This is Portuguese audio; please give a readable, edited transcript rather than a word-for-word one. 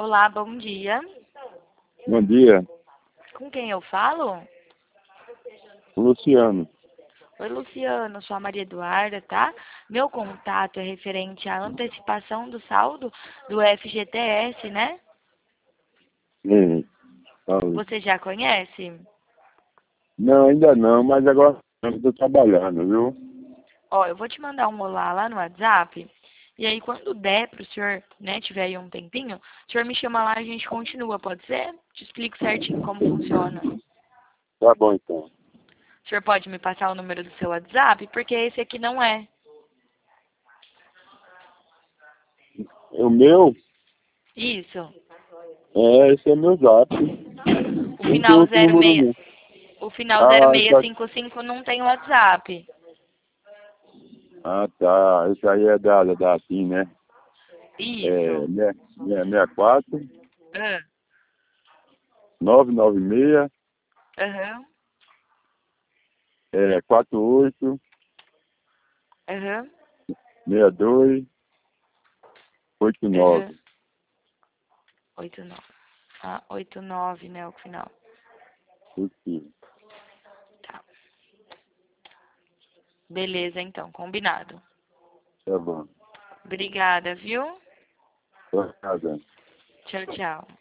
Olá, bom dia. Bom dia, Com quem eu falo? Luciano. Oi, Luciano, sou a Maria Eduarda, tá? Meu contato é referente à antecipação do saldo do FGTS, né? Sim, fala. Você já conhece? Não, ainda não, mas agora eu estou trabalhando, viu? Ó, eu vou te mandar um olá lá no WhatsApp. E aí, quando der pro senhor, né, tiver aí um tempinho, o senhor me chama lá e a gente continua, pode ser? Te explico certinho como funciona. Tá bom então. O senhor pode me passar o número do seu WhatsApp? Porque esse aqui não é. O meu, Isso. esse é meu zap. O Não tem final outro número 06, não. o final Ah, essa, 0655 não tem WhatsApp. tá. Esse aí é da TIM, né? Isso. 64 Ah, 996 aham, 48 aham, 62 aham. 89. 89. Ah, 89, né, o final. Isso. Tá. Beleza, então, combinado. Tá bom. Obrigada, viu? Tô casando. Tchau, tchau.